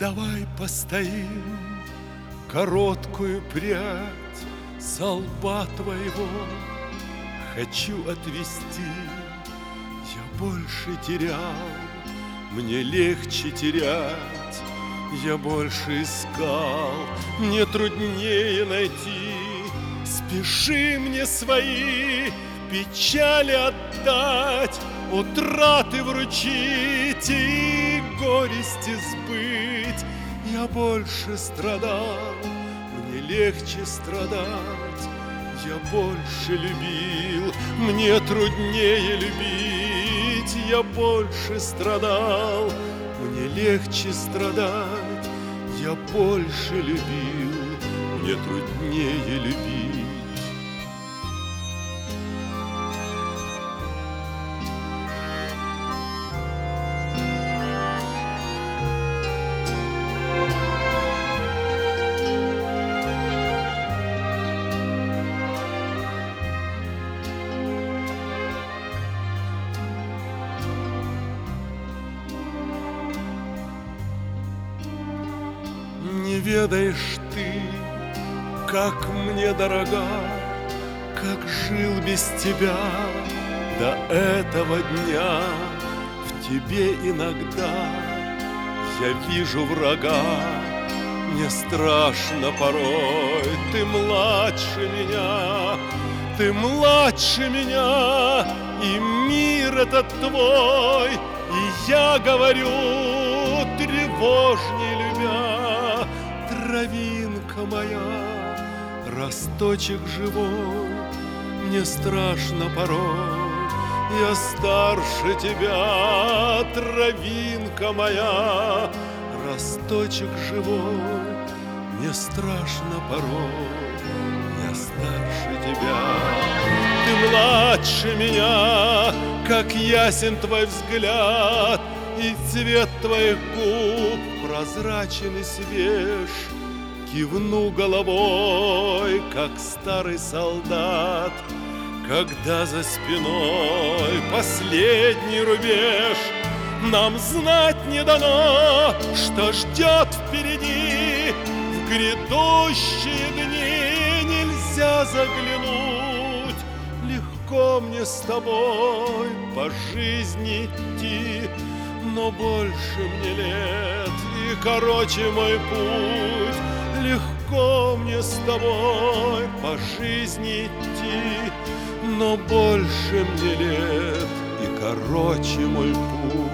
Давай постоим, короткую прядь со лба твоего хочу отвести. Я больше терял, мне легче терять. Я больше искал, мне труднее найти. Спеши мне свои печали отдать, утраты вручить и горести сбыть. Я больше страдал, мне легче страдать. Я больше любил, мне труднее любить. Я больше страдал, мне легче страдать. Я больше любил, мне труднее любить. Не ведаешь ты, как мне дорога, как жил без тебя до этого дня. В тебе иногда я вижу врага, мне страшно порой. Ты младше меня, ты младше меня, и мир этот твой. И я говорю, тревожней любя: травинка моя, росточек живой, мне страшно порой. Я старше тебя, травинка моя, росточек живой, мне страшно порой. Я старше тебя, ты младше меня, как ясен твой взгляд, и цвет твоих губ прозрачен и свеж. Кивну головой, как старый солдат, когда за спиной последний рубеж. Нам знать не дано, что ждет впереди. В грядущие дни нельзя заглянуть. Легко мне с тобой по жизни идти, но больше мне лет и короче мой путь. Легко мне с тобой по жизни идти, но больше мне лет и короче мой путь.